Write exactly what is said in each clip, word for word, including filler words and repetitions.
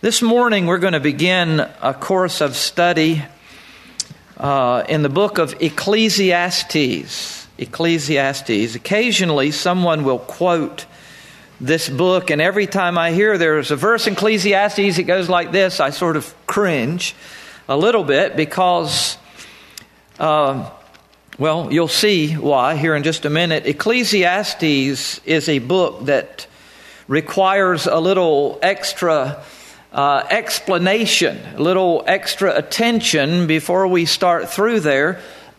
This morning we're going to begin a course of study uh, in the book of Ecclesiastes. Ecclesiastes. Occasionally someone will quote this book, and every time I hear there's a verse in Ecclesiastes, it goes like this, I sort of cringe a little bit because, uh, well, you'll see why here in just a minute. Ecclesiastes is a book that requires a little extra Uh, explanation, a little extra attention before we start through there.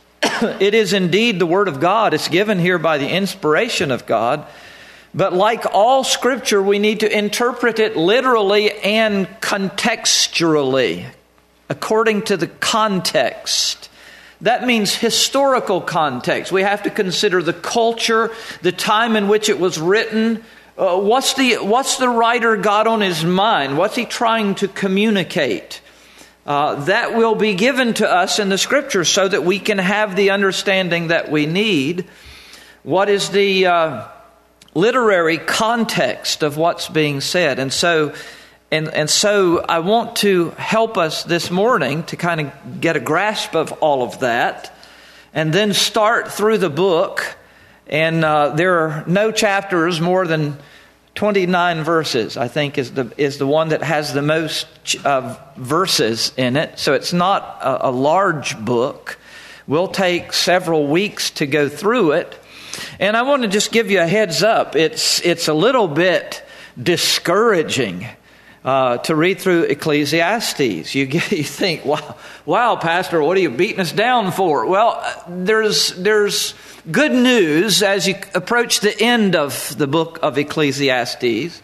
It is indeed the Word of God. It's given here by the inspiration of God. But like all Scripture, we need to interpret it literally and contextually, according to the context. That means historical context. We have to consider the culture, the time in which it was written. Uh, what's the what's the writer got on his mind? What's he trying to communicate? Uh, that will be given to us in the Scriptures so that we can have the understanding that we need. What is the uh, literary context of what's being said? And so, and and so, I want to help us this morning to kind of get a grasp of all of that, and then start through the book. And uh, there are no chapters more than twenty-nine verses, I think, is the is the one that has the most uh, verses in it. So it's not a, a large book. We'll take several weeks to go through it. And I want to just give you a heads up. It's it's a little bit discouraging uh, to read through Ecclesiastes. You get, you think, wow, wow, Pastor, what are you beating us down for? Well, there's there's good news as you approach the end of the book of Ecclesiastes.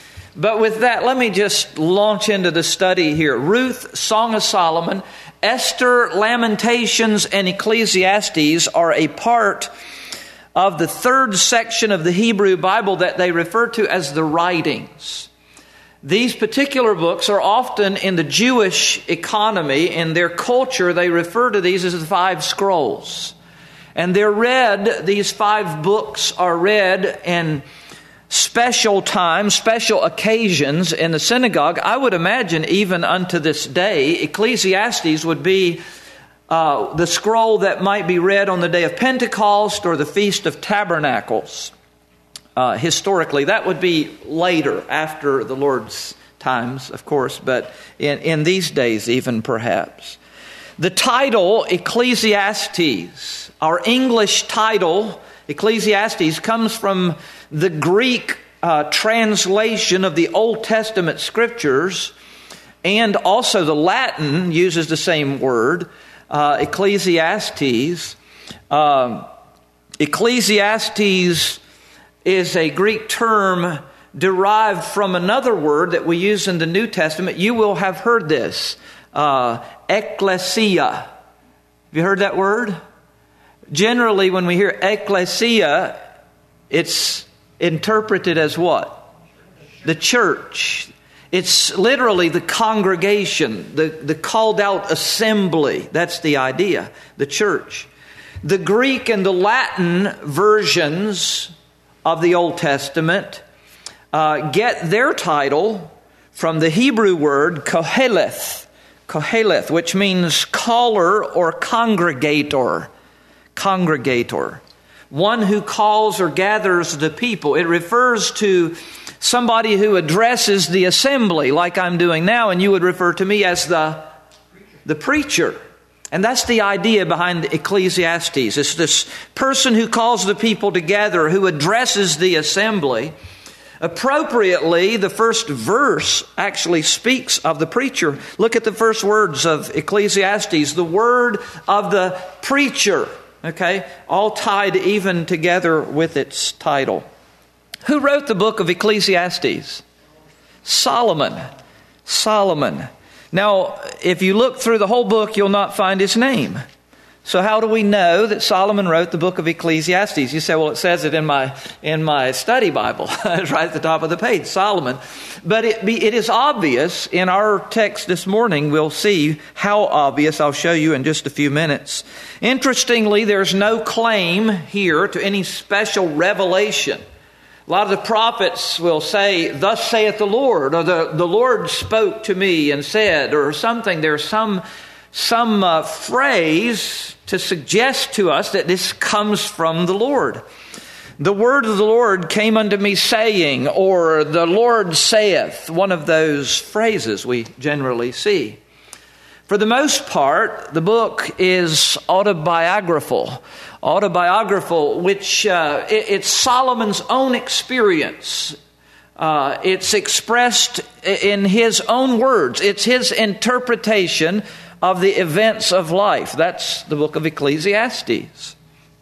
But with that, let me just launch into the study here. Ruth, Song of Solomon, Esther, Lamentations, and Ecclesiastes are a part of the third section of the Hebrew Bible that they refer to as the writings. These particular books are often in the Jewish economy, in their culture, they refer to these as the five scrolls. And they're read, these five books are read in special times, special occasions in the synagogue. I would imagine even unto this day, Ecclesiastes would be uh, the scroll that might be read on the day of Pentecost or the Feast of Tabernacles. Uh, historically, that would be later, after the Lord's times, of course, but in, in these days even perhaps. The title, Ecclesiastes, our English title, Ecclesiastes, comes from the Greek uh, translation of the Old Testament Scriptures, and also the Latin uses the same word, uh, Ecclesiastes. Uh, Ecclesiastes is a Greek term derived from another word that we use in the New Testament. You will have heard this. Uh, ecclesia. Have you heard that word? Generally, when we hear ecclesia, it's interpreted as what? The church. It's literally the congregation, the, the called out assembly. That's the idea, the church. The Greek and the Latin versions of the Old Testament uh, get their title from the Hebrew word koheleth. Koheleth, which means caller or congregator. Congregator. One who calls or gathers the people. It refers to somebody who addresses the assembly, like I'm doing now, and you would refer to me as the, the preacher. And that's the idea behind Ecclesiastes. It's this person who calls the people together, who addresses the assembly. Appropriately, the first verse actually speaks of the preacher. Look at the first words of Ecclesiastes, the word of the preacher. Okay, all tied even together with its title. Who wrote the book of Ecclesiastes? Solomon. Solomon. Now, if you look through the whole book, you'll not find his name. So how do we know that Solomon wrote the book of Ecclesiastes? You say, well, it says it in my in my study Bible. It's right at the top of the page, Solomon. But it, be, it is obvious in our text this morning. We'll see how obvious. I'll show you in just a few minutes. Interestingly, there's no claim here to any special revelation A lot of the prophets will say, "Thus saith the Lord," or the, the Lord spoke to me and said, or something. There's some, some uh, phrase to suggest to us that this comes from the Lord. "The word of the Lord came unto me saying," or "the Lord saith," one of those phrases we generally see. For the most part, the book is autobiographical. Autobiographical, which uh, it, it's Solomon's own experience. Uh, it's expressed in his own words. It's his interpretation of the events of life. That's the book of Ecclesiastes.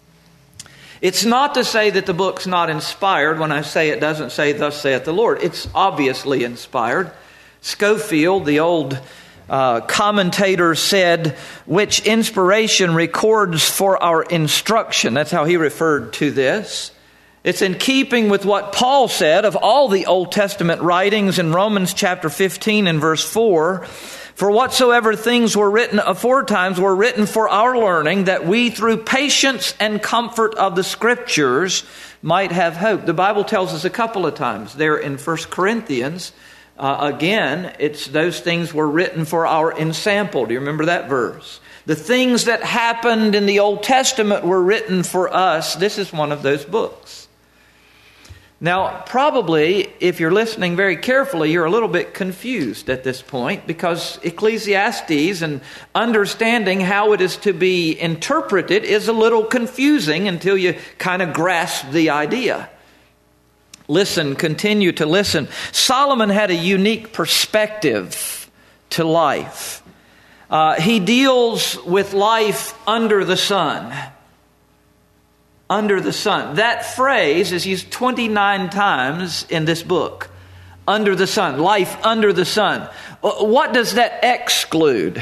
It's not to say that the book's not inspired. When I say it doesn't say, "Thus saith the Lord," it's obviously inspired. Scofield, the old uh, commentator, said, "Which inspiration records for our instruction." That's how he referred to this. It's in keeping with what Paul said of all the Old Testament writings in Romans chapter fifteen and verse four. "For whatsoever things were written aforetimes were written for our learning, that we through patience and comfort of the Scriptures might have hope." The Bible tells us a couple of times there in First Corinthians, uh, again, it's those things were written for our ensample. Do you remember that verse? The things that happened in the Old Testament were written for us. This is one of those books. Now, probably, if you're listening very carefully, you're a little bit confused at this point, because Ecclesiastes and understanding how it is to be interpreted is a little confusing until you kind of grasp the idea. Listen, continue to listen. Solomon had a unique perspective to life. Uh, he deals with life under the sun. Under the sun. That phrase is used twenty-nine times in this book. Under the sun. Life under the sun. What does that exclude?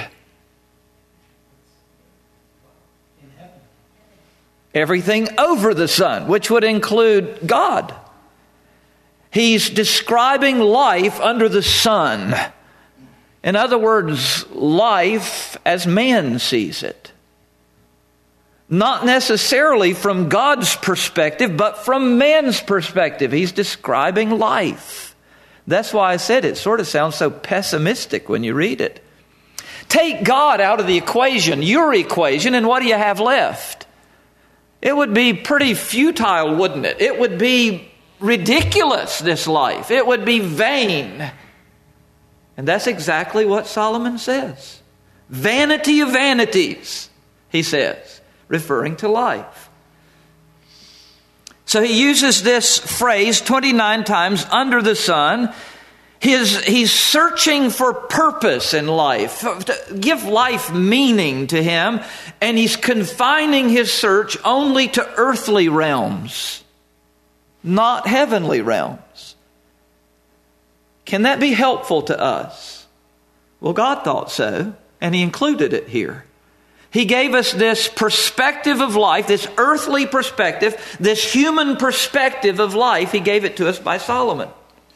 Everything over the sun, which would include God. He's describing life under the sun. In other words, life as man sees it. Not necessarily from God's perspective, but from man's perspective. He's describing life. That's why I said it sort of sounds so pessimistic when you read it. Take God out of the equation, your equation, and what do you have left? It would be pretty futile, wouldn't it? It would be ridiculous, this life. It would be vain. And that's exactly what Solomon says. Vanity of vanities, he says, referring to life. So he uses this phrase twenty-nine times, under the sun. His, he's searching for purpose in life, to give life meaning to him, and he's confining his search only to earthly realms, not heavenly realms. Can that be helpful to us? Well, God thought so, and he included it here. He gave us this perspective of life, this earthly perspective, this human perspective of life. He gave it to us by Solomon.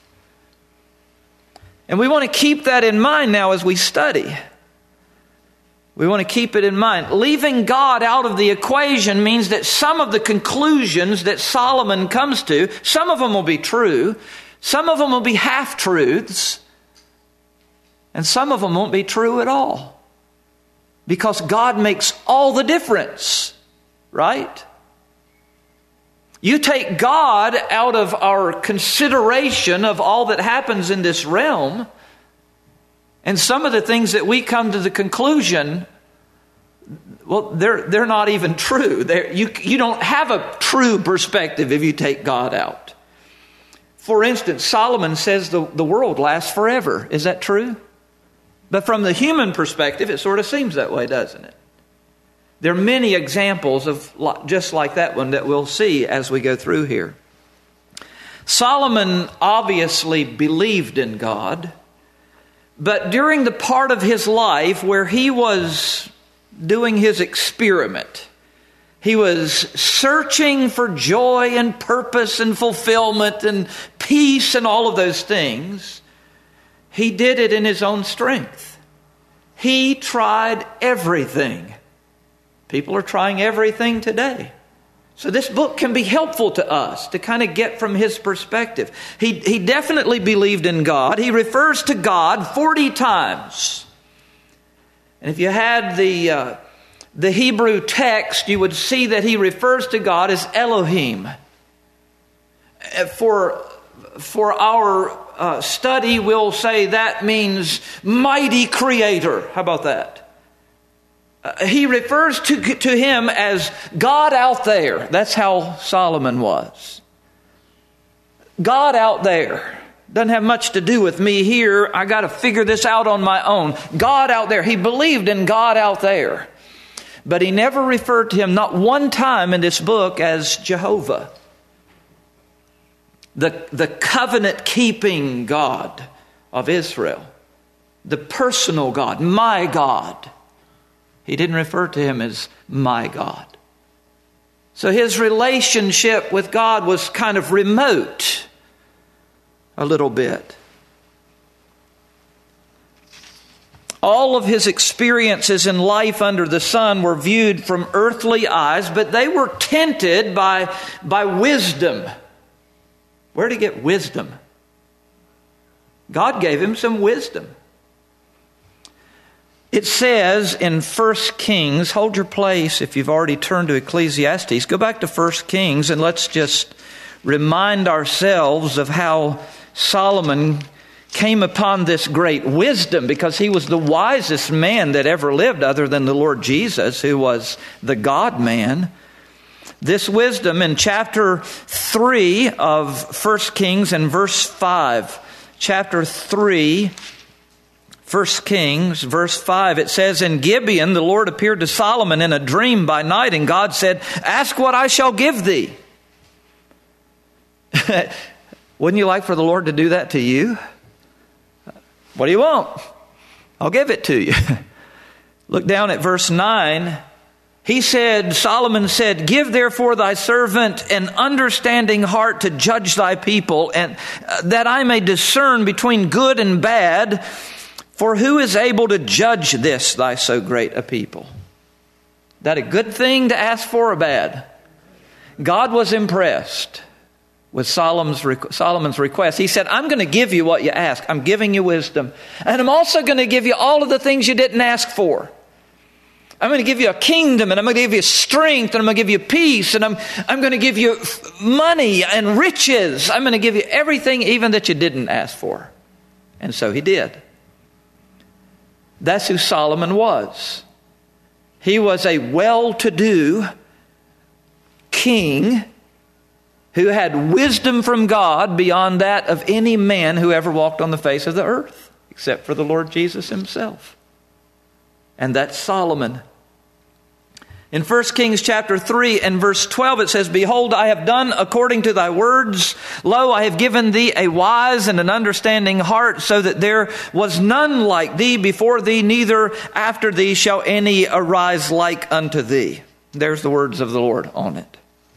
And we want to keep that in mind now as we study. We want to keep it in mind. Leaving God out of the equation means that some of the conclusions that Solomon comes to, some of them will be true, some of them will be half-truths, and some of them won't be true at all. Because God makes all the difference, right? You take God out of our consideration of all that happens in this realm, and some of the things that we come to the conclusion, well, they're they're not even true. They're, you you don't have a true perspective if you take God out. For instance, Solomon says the, the world lasts forever. Is that true? But from the human perspective, it sort of seems that way, doesn't it? There are many examples of just like that one that we'll see as we go through here. Solomon obviously believed in God, but during the part of his life where he was doing his experiment, he was searching for joy and purpose and fulfillment and peace and all of those things. He did it in his own strength. He tried everything. People are trying everything today. So this book can be helpful to us to kind of get from his perspective. He, he definitely believed in God. He refers to God forty times. And if you had the, uh, the Hebrew text, you would see that he refers to God as Elohim. For, for our uh, study, we'll say that means mighty creator. How about that? Uh, he refers to, to him as God out there. That's how Solomon was. God out there. Doesn't have much to do with me here. I got to figure this out on my own. God out there. He believed in God out there. But he never referred to him, not one time in this book, as Jehovah. The, the covenant-keeping God of Israel. The personal God. My God. He didn't refer to him as my God. So his relationship with God was kind of remote a little bit. All of his experiences in life under the sun were viewed from earthly eyes, but they were tinted by, by wisdom. Where did he get wisdom? God gave him some wisdom. It says in First Kings, hold your place if you've already turned to Ecclesiastes. Go back to First Kings and let's just remind ourselves of how Solomon came upon this great wisdom, because he was the wisest man that ever lived other than the Lord Jesus, who was the God-man. This wisdom in chapter three of First Kings and verse five. Chapter three, First Kings, verse five, it says, in Gibeon, the Lord appeared to Solomon in a dream by night, and God said, ask what I shall give thee. Wouldn't you like for the Lord to do that to you? What do you want? I'll give it to you. Look down at verse nine. He said, Solomon said, give therefore thy servant an understanding heart to judge thy people, and uh, that I may discern between good and bad. For who is able to judge this, thy so great a people? That a good thing to ask for or bad? God was impressed with Solomon's, Solomon's request. He said, I'm going to give you what you ask. I'm giving you wisdom. And I'm also going to give you all of the things you didn't ask for. I'm going to give you a kingdom, and I'm going to give you strength, and I'm going to give you peace, and I'm, I'm going to give you money and riches. I'm going to give you everything even that you didn't ask for. And so he did. That's who Solomon was. He was a well-to-do king who had wisdom from God beyond that of any man who ever walked on the face of the earth, except for the Lord Jesus himself. And that's Solomon. In First Kings chapter three and verse twelve, it says, behold, I have done according to thy words. Lo, I have given thee a wise and an understanding heart, so that there was none like thee before thee, neither after thee shall any arise like unto thee. There's the words of the Lord on it.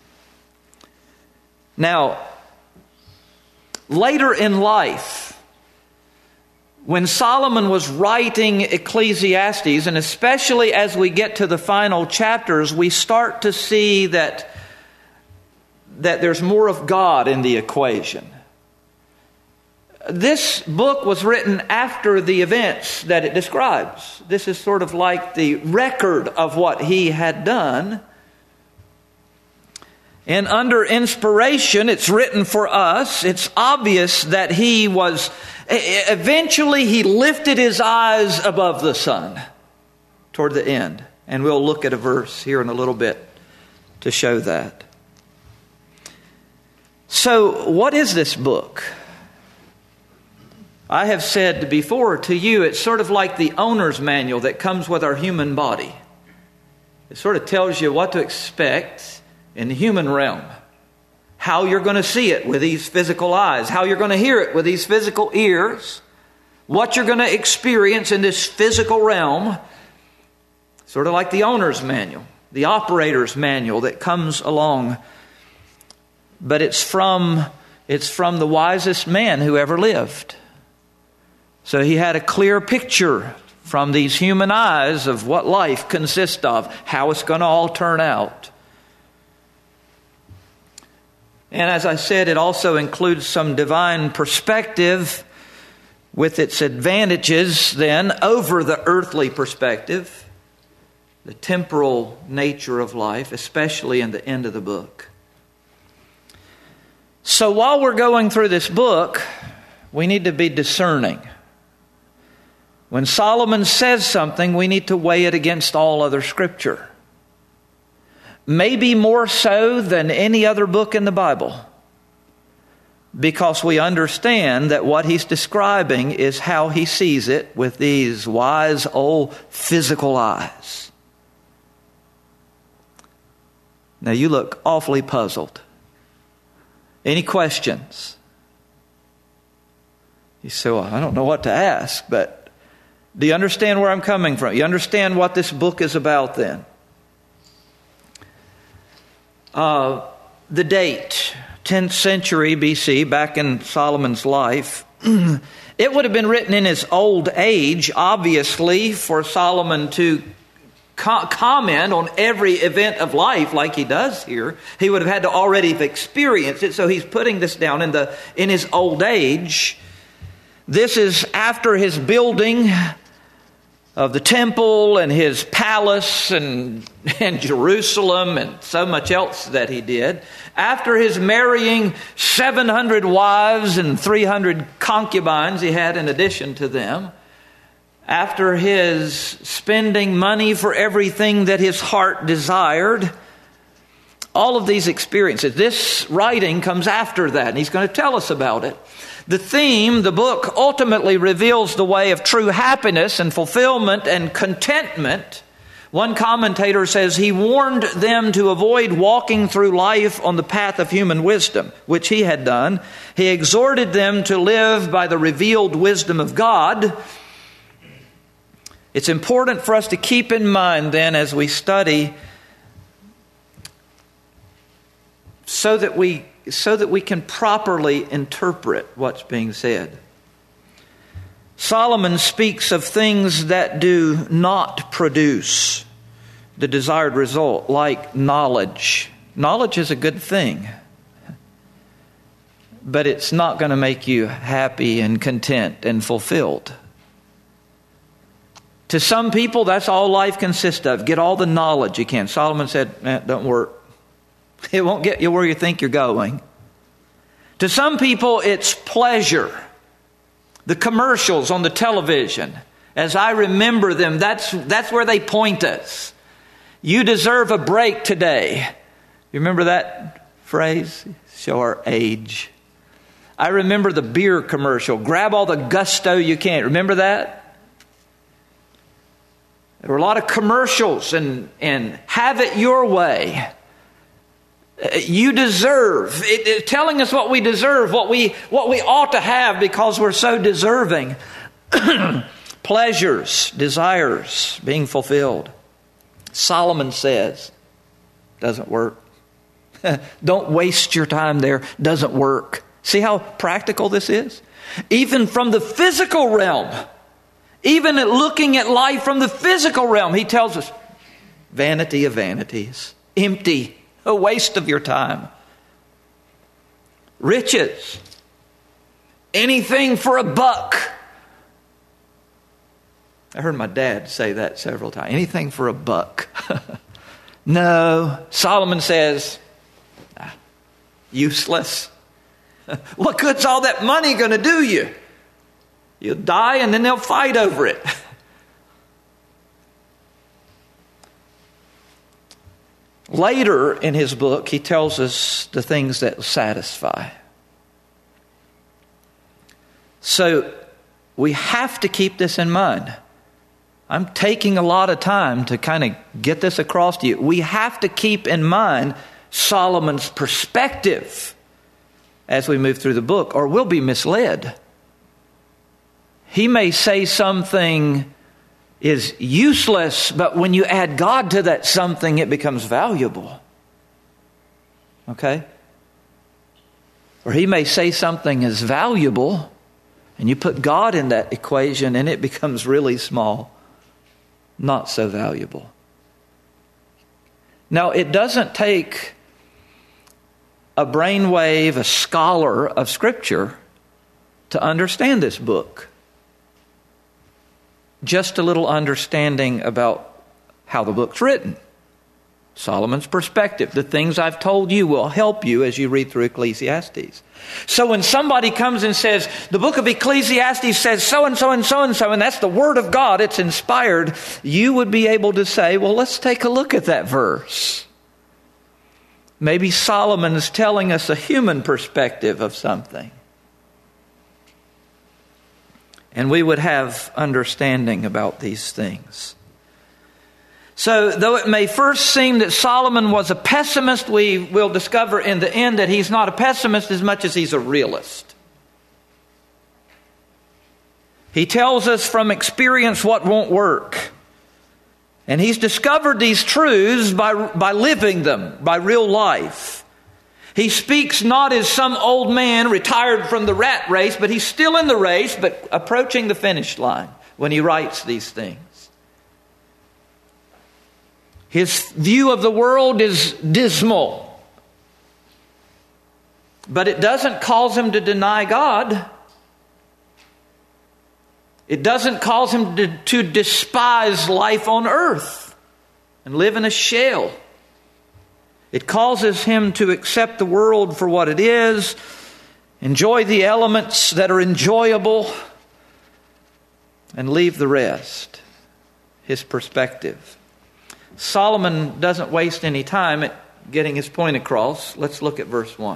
Now, later in life, when Solomon was writing Ecclesiastes, and especially as we get to the final chapters, we start to see that, that there's more of God in the equation. This book was written after the events that it describes. This is sort of like the record of what he had done. And under inspiration, it's written for us. It's obvious that he was... Eventually, he lifted his eyes above the sun toward the end. And we'll look at a verse here in a little bit to show that. So, what is this book? I have said before to you, it's sort of like the owner's manual that comes with our human body. It sort of tells you what to expect in the human realm. How you're going to see it with these physical eyes. How you're going to hear it with these physical ears. What you're going to experience in this physical realm. Sort of like the owner's manual. The operator's manual that comes along. But it's from, it's from the wisest man who ever lived. So he had a clear picture from these human eyes of what life consists of. How it's going to all turn out. And as I said, it also includes some divine perspective with its advantages then over the earthly perspective, the temporal nature of life, especially in the end of the book. So while we're going through this book, we need to be discerning. When Solomon says something, we need to weigh it against all other Scripture. Maybe more so than any other book in the Bible, because we understand that what he's describing is how he sees it with these wise old physical eyes. Now you look awfully puzzled. Any questions? You say, well, I don't know what to ask, but do you understand where I'm coming from? You understand what this book is about then? Uh, the date, tenth century B C, back in Solomon's life. It would have been written in his old age, obviously, for Solomon to co- comment on every event of life like he does here. He would have had to already have experienced it, so he's putting this down in the in his old age. This is after his building of the temple and his palace and, and Jerusalem and so much else that he did. After his marrying seven hundred wives and three hundred concubines he had in addition to them. After his spending money for everything that his heart desired. All of these experiences. This writing comes after that, and he's going to tell us about it. The theme, the book, ultimately reveals the way of true happiness and fulfillment and contentment. One commentator says he warned them to avoid walking through life on the path of human wisdom, which he had done. He exhorted them to live by the revealed wisdom of God. It's important for us to keep in mind then as we study so that we so that we can properly interpret what's being said. Solomon speaks of things that do not produce the desired result, like knowledge. Knowledge is a good thing, but it's not going to make you happy and content and fulfilled. To some people, that's all life consists of. Get all the knowledge you can. Solomon said, eh, don't work. It won't get you where you think you're going. To some people, it's pleasure. The commercials on the television, as I remember them, that's that's where they point us. You deserve a break today. You remember that phrase? Show our age. I remember the beer commercial. Grab all the gusto you can. Remember that? There were a lot of commercials and, and have it your way. You deserve, it, it, telling us what we deserve, what we what we ought to have because we're so deserving. Pleasures, desires being fulfilled. Solomon says, doesn't work. Don't waste your time there. Doesn't work. See how practical this is? Even from the physical realm, even at looking at life from the physical realm, he tells us, vanity of vanities, empty. A waste of your time. Riches. Anything for a buck. I heard my dad say that several times. Anything for a buck. No. Solomon says, ah, useless. What good's all that money going to do you? You'll die and then they'll fight over it. Later in his book, he tells us the things that satisfy. So we have to keep this in mind. I'm taking a lot of time to kind of get this across to you. We have to keep in mind Solomon's perspective as we move through the book, or we'll be misled. He may say something is useless, but when you add God to that something, it becomes valuable. Okay? Or he may say something is valuable, and you put God in that equation, and it becomes really small, not so valuable. Now, it doesn't take a brainwave, a scholar of Scripture to understand this book. Just a little understanding about how the book's written. Solomon's perspective. The things I've told you will help you as you read through Ecclesiastes. So when somebody comes and says, the book of Ecclesiastes says so-and-so and so-and-so, and that's the Word of God, it's inspired, you would be able to say, well, let's take a look at that verse. Maybe Solomon is telling us a human perspective of something. And we would have understanding about these things. So, though it may first seem that Solomon was a pessimist, we will discover in the end that he's not a pessimist as much as he's a realist. He tells us from experience what won't work. And he's discovered these truths by, by living them, by real life. He speaks not as some old man retired from the rat race, but he's still in the race, but approaching the finish line when he writes these things. His view of the world is dismal. But it doesn't cause him to deny God. It doesn't cause him to, to despise life on earth and live in a shell. It causes him to accept the world for what it is, enjoy the elements that are enjoyable, and leave the rest. His perspective. Solomon doesn't waste any time at getting his point across. Let's look at verse one.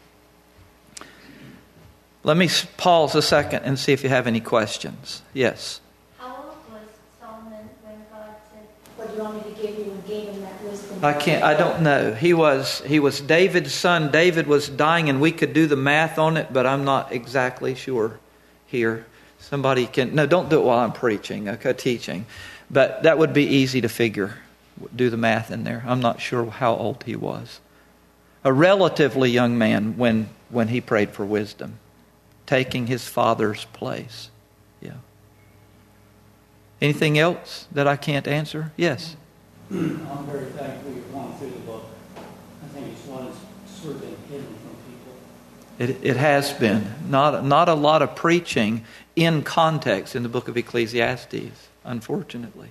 Let me pause a second and see if you have any questions. Yes? How old was Solomon when God said, what do you want me to give you, and gave him that wisdom? I can't, I don't know. He was, he was David's son. David was dying, and we could do the math on it, but I'm not exactly sure here. Somebody can, no, don't do it while I'm preaching, okay, teaching. But that would be easy to figure. Do the math in there. I'm not sure how old he was. A relatively young man when, when he prayed for wisdom, taking his father's place. Yeah. Anything else that I can't answer? Yes. I'm very thankful you've gone through the book. I think it's one that's sort of been hidden from people. It, it has been. Not, not a lot of preaching in context in the book of Ecclesiastes, unfortunately.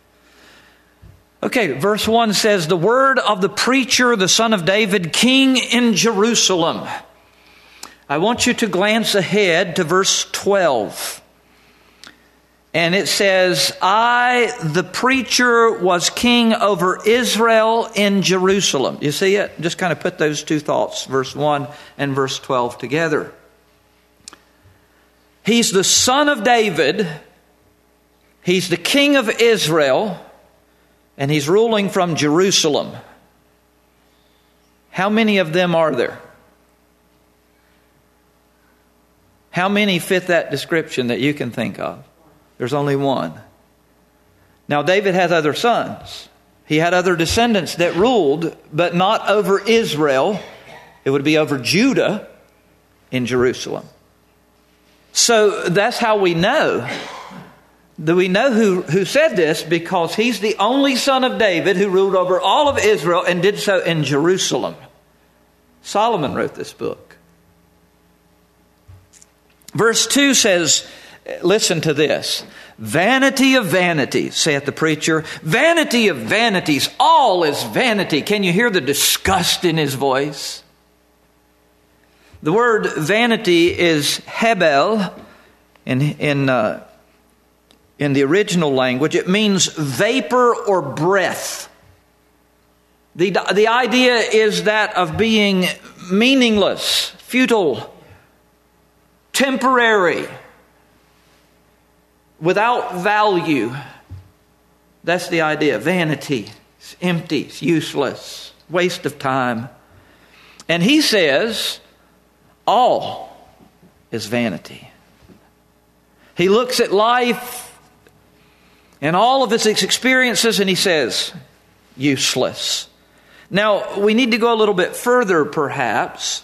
Okay, verse one says, the word of the preacher, the son of David, king in Jerusalem. I want you to glance ahead to verse twelve. And it says, I, the preacher, was king over Israel in Jerusalem. You see it? Just kind of put those two thoughts, verse one and verse twelve, together. He's the son of David. He's the king of Israel. And he's ruling from Jerusalem. How many of them are there? How many fit that description that you can think of? There's only one. Now, David has other sons. He had other descendants that ruled, but not over Israel. It would be over Judah in Jerusalem. So that's how we know. Do we know who, who said this? Because he's the only son of David who ruled over all of Israel and did so in Jerusalem. Solomon wrote this book. Verse two says, listen to this. Vanity of vanities, saith the preacher. Vanity of vanities. All is vanity. Can you hear the disgust in his voice? The word vanity is hebel in, in, uh, in the original language. It means vapor or breath. The, the idea is that of being meaningless, futile, temporary, without value. That's the idea. Vanity. It's empty. It's useless. Waste of time. And he says, all is vanity. He looks at life and all of its experiences and he says, useless. Now, we need to go a little bit further, perhaps.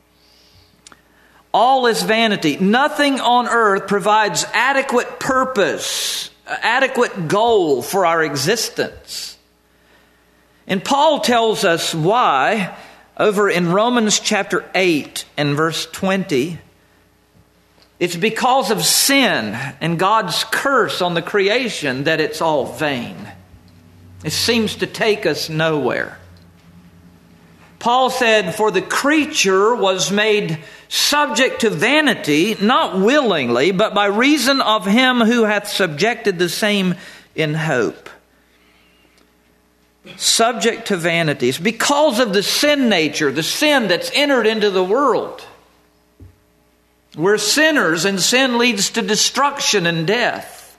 All is vanity. Nothing on earth provides adequate purpose, adequate goal for our existence. And Paul tells us why Over in Romans chapter eight and verse twenty, it's because of sin and God's curse on the creation that it's all vain. It seems to take us nowhere. Paul said, "For the creature was made subject to vanity, not willingly, but by reason of him who hath subjected the same in hope." Subject to vanity. It's because of the sin nature, the sin that's entered into the world. We're sinners, and sin leads to destruction and death.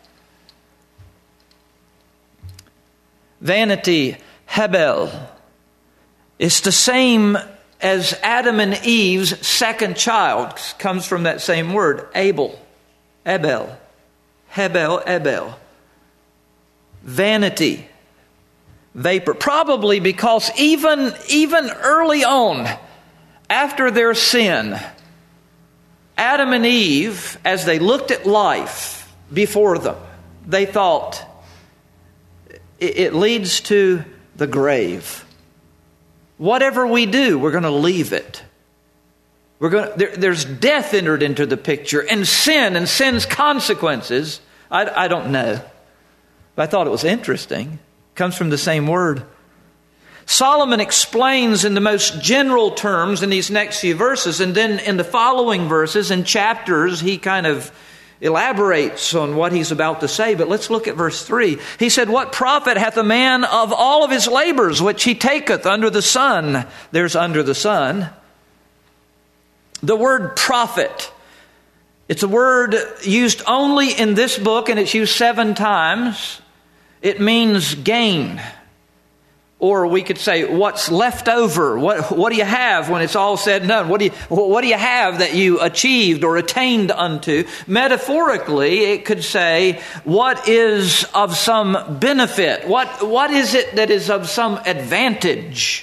Vanity, Hebel. It's the same as Adam and Eve's second child. Comes from that same word, Abel. Abel. Hebel, Abel. Vanity. Vapor. Probably because even, even early on, after their sin, Adam and Eve, as they looked at life before them, they thought, it leads to the grave. Whatever we do, we're going to leave it. We're going to, there, there's death entered into the picture, and sin and sin's consequences. I, I don't know. But I thought it was interesting. It comes from the same word. Solomon explains in the most general terms in these next few verses, and then in the following verses and chapters, he kind of elaborates on what he's about to say. But let's look at verse three. He said, "What profit hath a man of all of his labors which he taketh under the sun?" There's under the sun. The word profit. It's a word used only in this book, and it's used seven times. It means gain. Or we could say, what's left over? What, what do you have when it's all said and done? What do you, what do you have that you achieved or attained unto? Metaphorically, it could say, what is of some benefit? What, what is it that is of some advantage?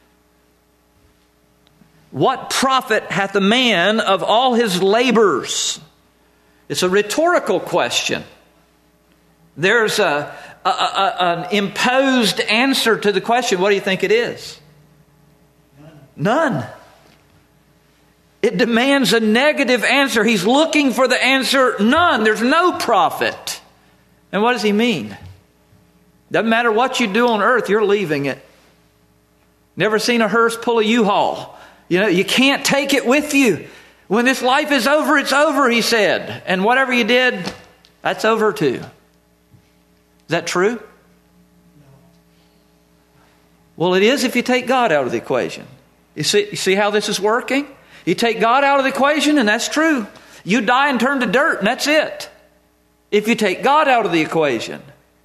What profit hath a man of all his labors? It's a rhetorical question. There's a A, a, an imposed answer to the question. What do you think it is? None. None. It demands a negative answer. He's looking for the answer, none. There's no profit. And what does he mean? Doesn't matter what you do on earth, you're leaving it. Never seen a hearse pull a U-Haul. You know, you can't take it with you. When this life is over, it's over, he said. And whatever you did, that's over too. Is that true? No. Well, it is if you take God out of the equation. You see, you see how this is working? You take God out of the equation, and that's true. You die and turn to dirt, and that's it. If you take God out of the equation.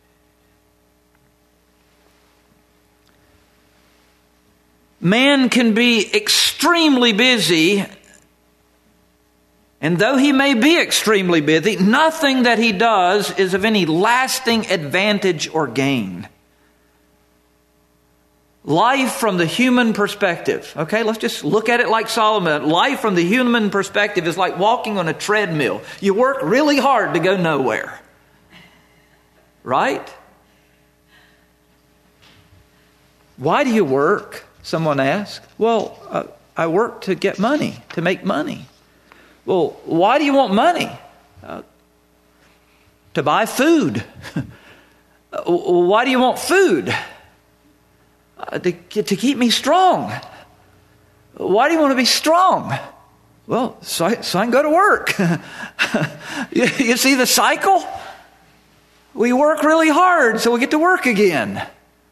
Man can be extremely busy, and though he may be extremely busy, nothing that he does is of any lasting advantage or gain. Life from the human perspective. Okay, let's just look at it like Solomon. Life from the human perspective is like walking on a treadmill. You work really hard to go nowhere. Right? Why do you work? Someone asked. Well, uh, I work to get money, to make money. Well, why do you want money? Uh, to buy food. Why do you want food? Uh, to, to keep me strong. Why do you want to be strong? Well, so I, so I can go to work. you, you see the cycle? We work really hard so we get to work again.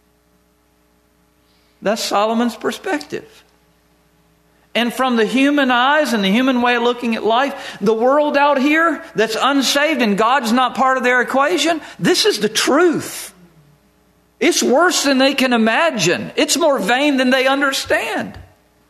That's Solomon's perspective. And from the human eyes and the human way of looking at life, the world out here that's unsaved and God's not part of their equation, this is the truth. It's worse than they can imagine. It's more vain than they understand.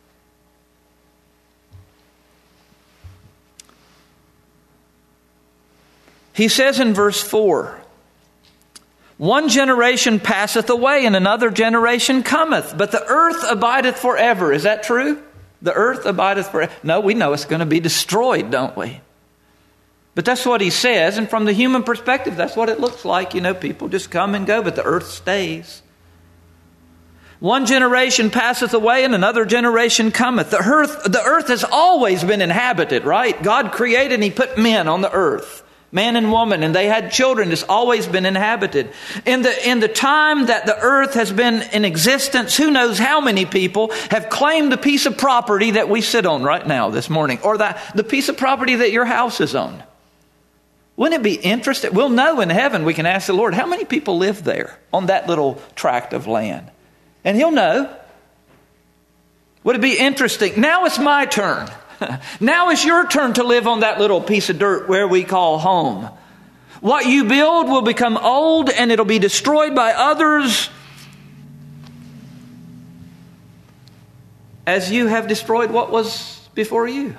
He says in verse four, "One generation passeth away, and another generation cometh, but the earth abideth forever." Is that true? The earth abideth forever. No, we know it's going to be destroyed, don't we? But that's what he says, and from the human perspective, that's what it looks like. You know, people just come and go, but the earth stays. One generation passeth away and another generation cometh. The earth, the earth has always been inhabited, right? God created and He put men on the earth, man and woman, and they had children. It's always been inhabited. In the, in the time that the earth has been in existence, who knows how many people have claimed the piece of property that we sit on right now this morning, or the, the piece of property that your house is on. Wouldn't it be interesting? We'll know in heaven. We can ask the Lord, how many people live there on that little tract of land? And He'll know. Would it be interesting? Now it's my turn. Now it's your turn to live on that little piece of dirt where we call home. What you build will become old and it'll be destroyed by others, as you have destroyed what was before you.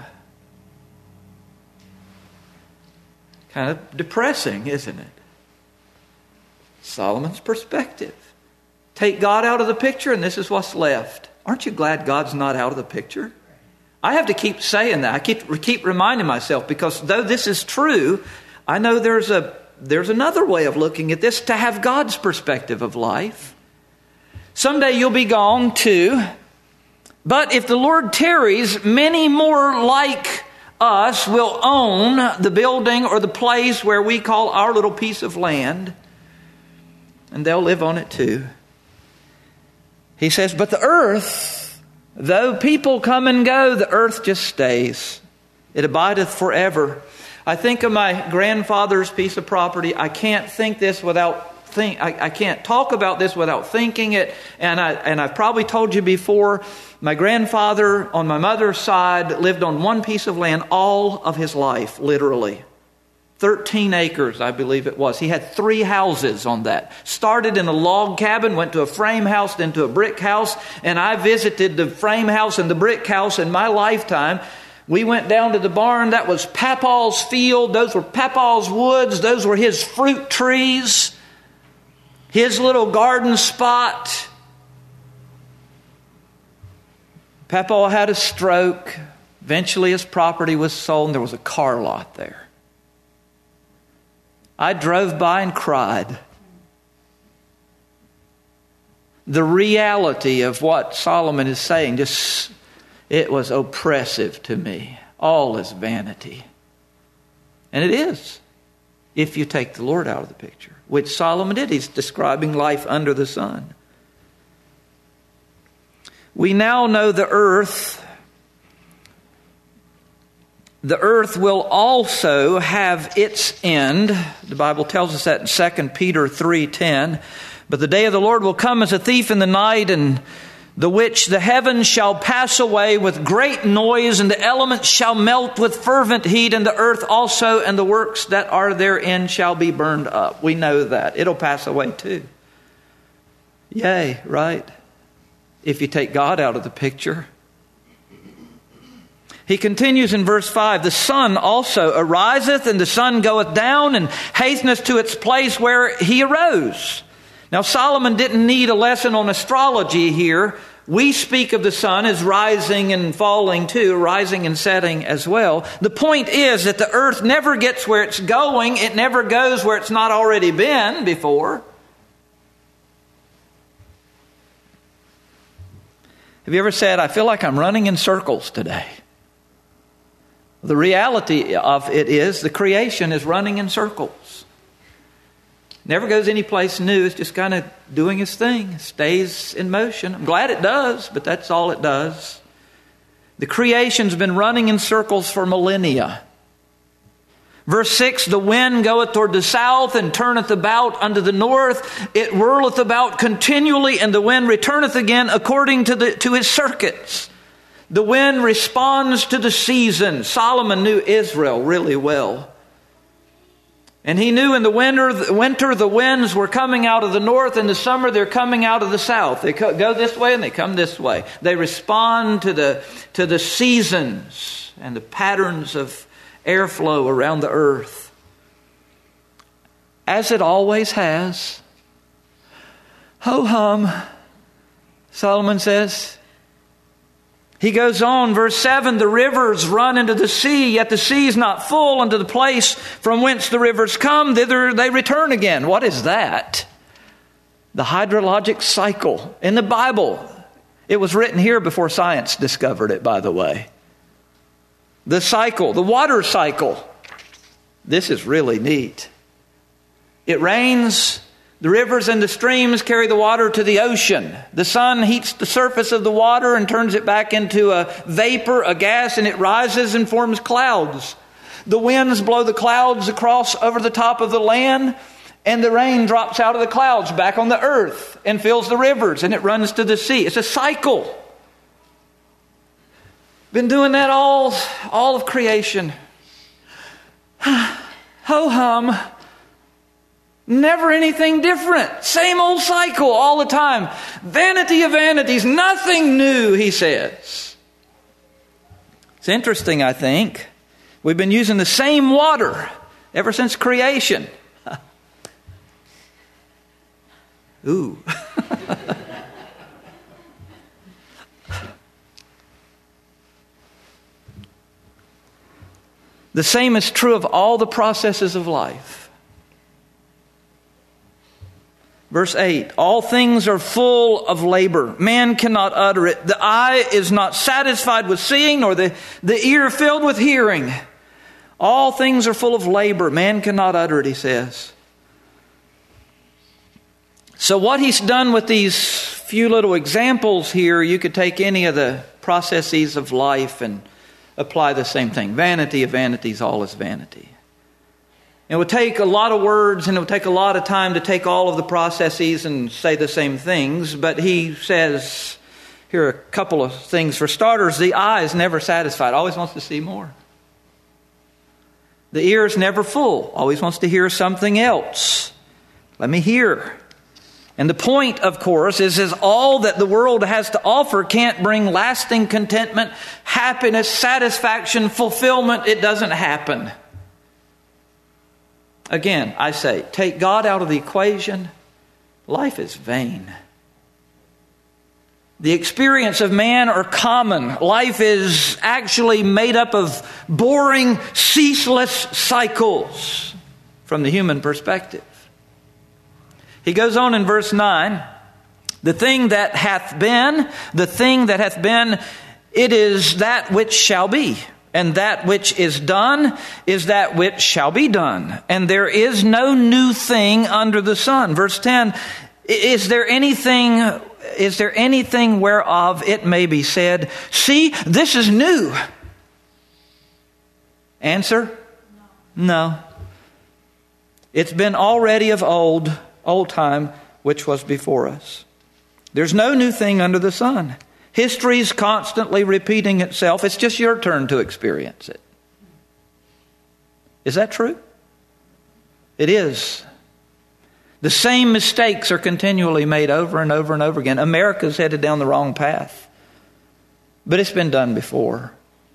Kind of depressing, isn't it? Solomon's perspective. Take God out of the picture and this is what's left. Aren't you glad God's not out of the picture? I have to keep saying that. I keep keep reminding myself, because though this is true, I know there's a there's another way of looking at this, to have God's perspective of life. Someday you'll be gone too. But if the Lord tarries, many more like us will own the building or the place where we call our little piece of land, and they'll live on it too. He says, but the earth, though people come and go, the earth just stays. It abideth forever. I think of my grandfather's piece of property. I can't think this without think. I, I can't talk about this without thinking it. And I and I've probably told you before. My grandfather on my mother's side lived on one piece of land all of his life, literally. Thirteen acres, I believe it was. He had three houses on that. Started in a log cabin, went to a frame house, then to a brick house. And I visited the frame house and the brick house in my lifetime. We went down to the barn. That was Papaw's field. Those were Papaw's woods. Those were his fruit trees. His little garden spot. Papaw had a stroke. Eventually his property was sold and there was a car lot there. I drove by and cried. The reality of what Solomon is saying, just it was oppressive to me. All is vanity. And it is, if you take the Lord out of the picture, which Solomon did. He's describing life under the sun. We now know the earth. The earth will also have its end. The Bible tells us that in Second Peter three ten. But the day of the Lord will come as a thief in the night, and the which the heavens shall pass away with great noise, and the elements shall melt with fervent heat, and the earth also and the works that are therein shall be burned up. We know that. It'll pass away too. Yay, right? If you take God out of the picture. He continues in verse five, the sun also ariseth, and the sun goeth down, and hasteneth to its place where he arose. Now Solomon didn't need a lesson on astrology here. We speak of the sun as rising and falling too, rising and setting as well. The point is that the earth never gets where it's going. It never goes where it's not already been before. Have you ever said, I feel like I'm running in circles today? The reality of it is the creation is running in circles. Never goes any place new. It's just kind of doing its thing. Stays in motion. I'm glad it does, but that's all it does. The creation's been running in circles for millennia. Verse six, the wind goeth toward the south and turneth about unto the north. It whirleth about continually, and the wind returneth again according to the to his circuits. The wind responds to the season. Solomon knew Israel really well. And he knew in the winter, the winter the winds were coming out of the north. In the summer, they're coming out of the south. They go this way and they come this way. They respond to the, to the seasons and the patterns of airflow around the earth. As it always has. Ho-hum, Solomon says. He goes on, verse seven, the rivers run into the sea, yet the sea is not full. Unto the place from whence the rivers come, thither they return again. What is that? The hydrologic cycle in the Bible. It was written here before science discovered it, by the way. The cycle, the water cycle. This is really neat. It rains, the rivers and the streams carry the water to the ocean. The sun heats the surface of the water and turns it back into a vapor, a gas, and it rises and forms clouds. The winds blow the clouds across over the top of the land, and the rain drops out of the clouds back on the earth and fills the rivers, and it runs to the sea. It's a cycle. Been doing that all, all of creation. Ho-hum. Never anything different. Same old cycle all the time. Vanity of vanities. Nothing new, he says. It's interesting, I think. We've been using the same water ever since creation. Ooh. The same is true of all the processes of life. Verse eight, all things are full of labor. Man cannot utter it. The eye is not satisfied with seeing, nor the, the ear filled with hearing. All things are full of labor. Man cannot utter it, he says. So what he's done with these few little examples here, you could take any of the processes of life and apply the same thing. Vanity of vanities, all is vanity. It would take a lot of words and it would take a lot of time to take all of the processes and say the same things. But he says, here are a couple of things. For starters, the eye is never satisfied. Always wants to see more. The ear is never full. Always wants to hear something else. Let me hear. And the point, of course, is, is all that the world has to offer can't bring lasting contentment, happiness, satisfaction, fulfillment. It doesn't happen. Again, I say, take God out of the equation, life is vain. The experience of man are common. Life is actually made up of boring, ceaseless cycles from the human perspective. He goes on in verse nine, the thing that hath been, the thing that hath been, it is that which shall be. And that which is done is that which shall be done. And there is no new thing under the sun. Verse ten, is there anything, is there anything whereof it may be said, see, this is new? Answer, no. It's been already of old, old time, which was before us. There's no new thing under the sun. History's constantly repeating itself. It's just your turn to experience it. Is that true? It is. The same mistakes are continually made over and over and over again. America's headed down the wrong path. But it's been done before.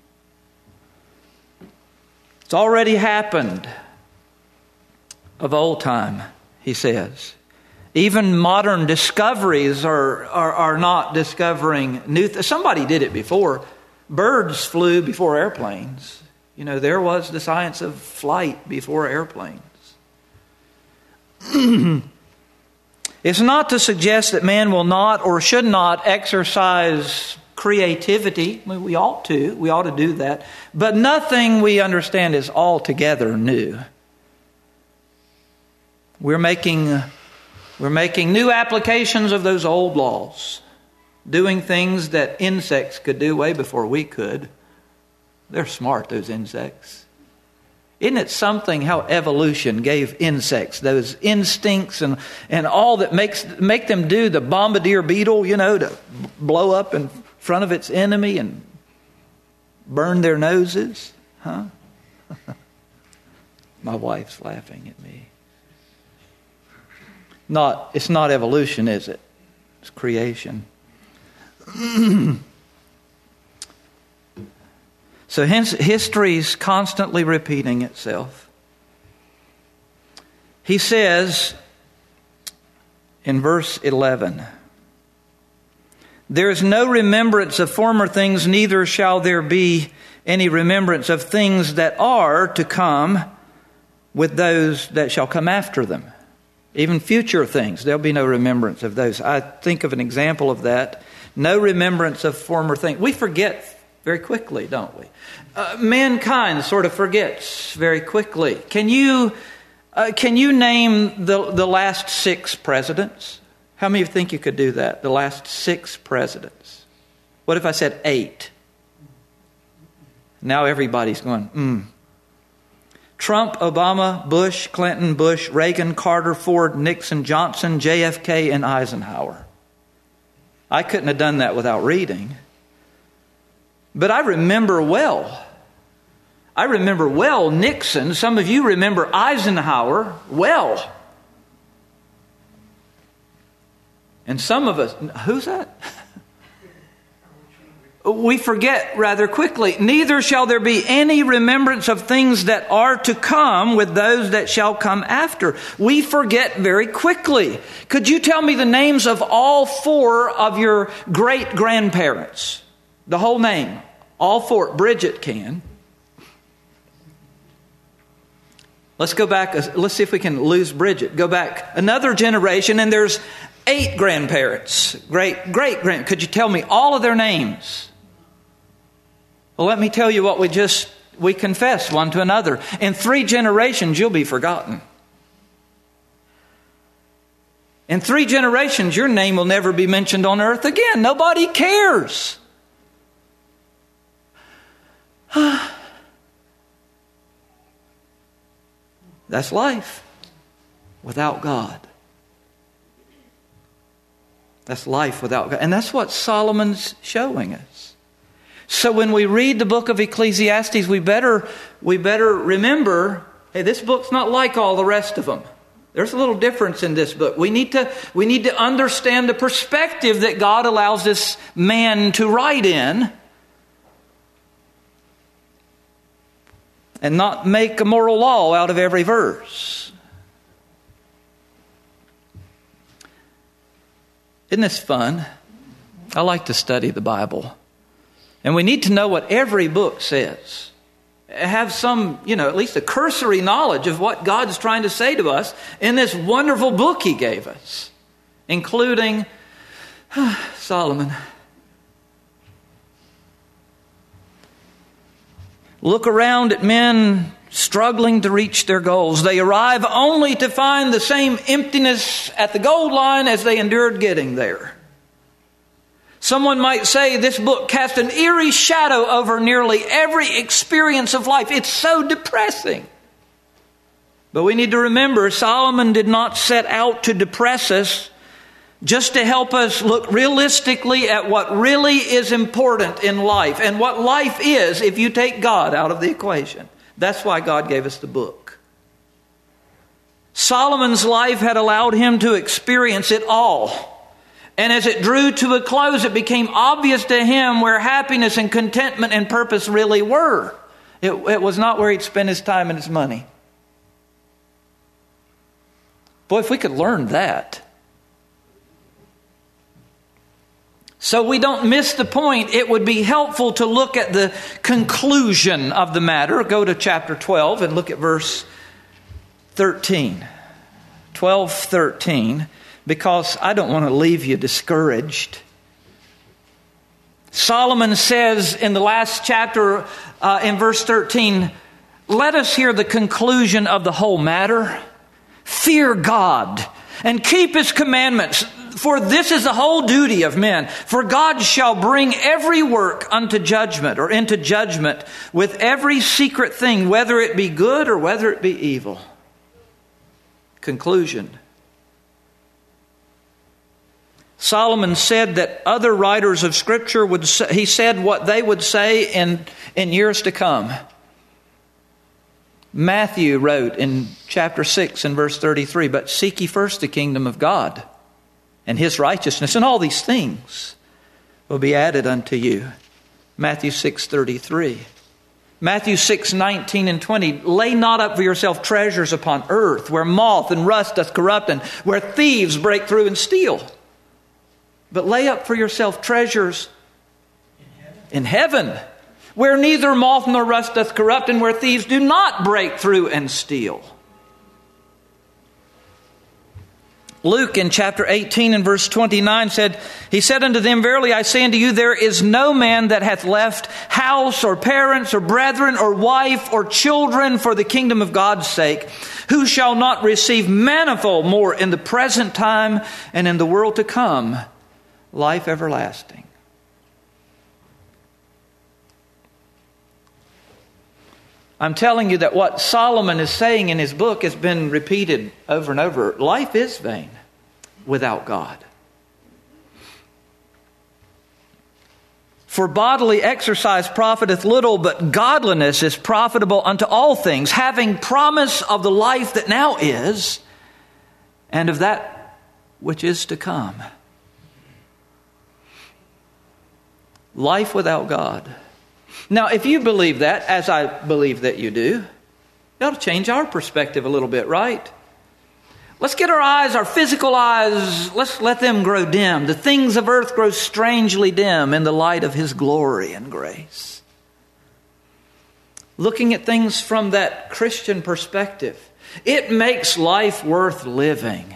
It's already happened of old time, he says. Even modern discoveries are, are, are not discovering new things. Somebody did it before. Birds flew before airplanes. You know, there was the science of flight before airplanes. It's not to suggest that man will not or should not exercise creativity. I mean, we ought to. We ought to do that. But nothing we understand is altogether new. We're making... We're making new applications of those old laws, doing things that insects could do way before we could. They're smart, those insects. Isn't it something how evolution gave insects those instincts and, and all that makes make them do the bombardier beetle, you know, to blow up in front of its enemy and burn their noses? Huh? My wife's laughing at me. Not, it's not evolution, is it? It's creation. So hence, history's constantly repeating itself. He says in verse eleven, there is no remembrance of former things, neither shall there be any remembrance of things that are to come with those that shall come after them. Even future things, there'll be no remembrance of those. I think of an example of that. No remembrance of former things. We forget very quickly, don't we? Uh, mankind sort of forgets very quickly. Can you uh, can you name the, the last six presidents? How many of you think you could do that? The last six presidents. What if I said eight? Now everybody's going, hmm. Trump, Obama, Bush, Clinton, Bush, Reagan, Carter, Ford, Nixon, Johnson, J F K, and Eisenhower. I couldn't have done that without reading. But I remember well. I remember well Nixon. Some of you remember Eisenhower well. And some of us, who's that? We forget rather quickly. Neither shall there be any remembrance of things that are to come with those that shall come after. We forget very quickly. Could you tell me the names of all four of your great-grandparents? The whole name. All four. Bridget can. Let's go back. Let's see if we can lose Bridget. Go back another generation and there's eight grandparents. Great, great, grand. Could you tell me all of their names? Well, let me tell you what we just, we confess one to another. In three generations, you'll be forgotten. In three generations, your name will never be mentioned on earth again. Nobody cares. That's life without God. That's life without God. And that's what Solomon's showing us. So when we read the book of Ecclesiastes, we better we better remember, hey, this book's not like all the rest of them. There's a little difference in this book. We need to we need to understand the perspective that God allows this man to write in, and not make a moral law out of every verse. Isn't this fun? I like to study the Bible. And we need to know what every book says. Have some, you know, at least a cursory knowledge of what God's trying to say to us in this wonderful book He gave us, including Solomon. Look around at men struggling to reach their goals. They arrive only to find the same emptiness at the goal line as they endured getting there. Someone might say this book casts an eerie shadow over nearly every experience of life. It's so depressing. But we need to remember, Solomon did not set out to depress us, just to help us look realistically at what really is important in life and what life is if you take God out of the equation. That's why God gave us the book. Solomon's life had allowed him to experience it all. And as it drew to a close, it became obvious to him where happiness and contentment and purpose really were. It, it was not where he'd spend his time and his money. Boy, if we could learn that. So we don't miss the point, it would be helpful to look at the conclusion of the matter. Go to chapter twelve and look at verse thirteen. twelve thirteen. Because I don't want to leave you discouraged. Solomon says in the last chapter, uh, in verse thirteen, let us hear the conclusion of the whole matter. Fear God and keep His commandments, for this is the whole duty of men. For God shall bring every work unto judgment, or into judgment, with every secret thing, whether it be good or whether it be evil. Conclusion. Solomon said that other writers of Scripture would say, he said what they would say in, in years to come. Matthew wrote in chapter six and verse thirty-three, but seek ye first the kingdom of God and His righteousness, and all these things will be added unto you. Matthew six thirty-three. Matthew six nineteen and twenty, lay not up for yourself treasures upon earth, where moth and rust doth corrupt, and where thieves break through and steal. But lay up for yourself treasures in heaven, where neither moth nor rust doth corrupt, and where thieves do not break through and steal. Luke in chapter eighteen and verse twenty-nine said, he said unto them, Verily I say unto you, there is no man that hath left house or parents or brethren or wife or children for the kingdom of God's sake, who shall not receive manifold more in the present time and in the world to come, life everlasting. I'm telling you that what Solomon is saying in his book has been repeated over and over. Life is vain without God. For bodily exercise profiteth little, but godliness is profitable unto all things, having promise of the life that now is, and of that which is to come. Life without God. Now, if you believe that, as I believe that you do, that'll change our perspective a little bit, right? Let's get our eyes, our physical eyes, let's let them grow dim. The things of earth grow strangely dim in the light of His glory and grace. Looking at things from that Christian perspective, it makes life worth living.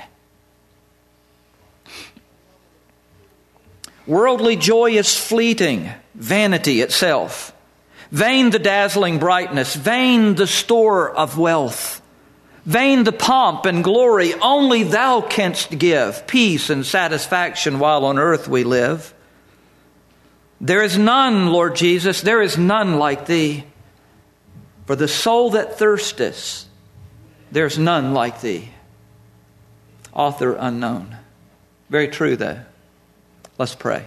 Worldly joy is fleeting, vanity itself. Vain the dazzling brightness, vain the store of wealth. Vain the pomp and glory only Thou canst give, peace and satisfaction while on earth we live. There is none, Lord Jesus, there is none like Thee. For the soul that thirsteth, there's none like Thee. Author unknown. Very true, though. Let's pray.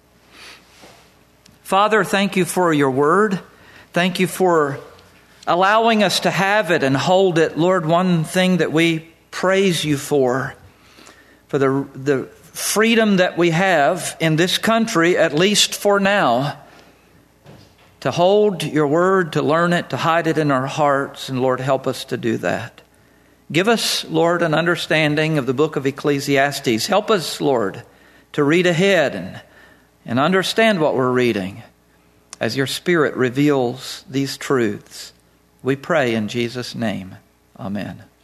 Father, thank You for Your word. Thank You for allowing us to have it and hold it. Lord, one thing that we praise You for, for the, the freedom that we have in this country, at least for now, to hold Your word, to learn it, to hide it in our hearts. And Lord, help us to do that. Give us, Lord, an understanding of the book of Ecclesiastes. Help us, Lord, to read ahead and, and understand what we're reading as Your Spirit reveals these truths. We pray in Jesus' name. Amen.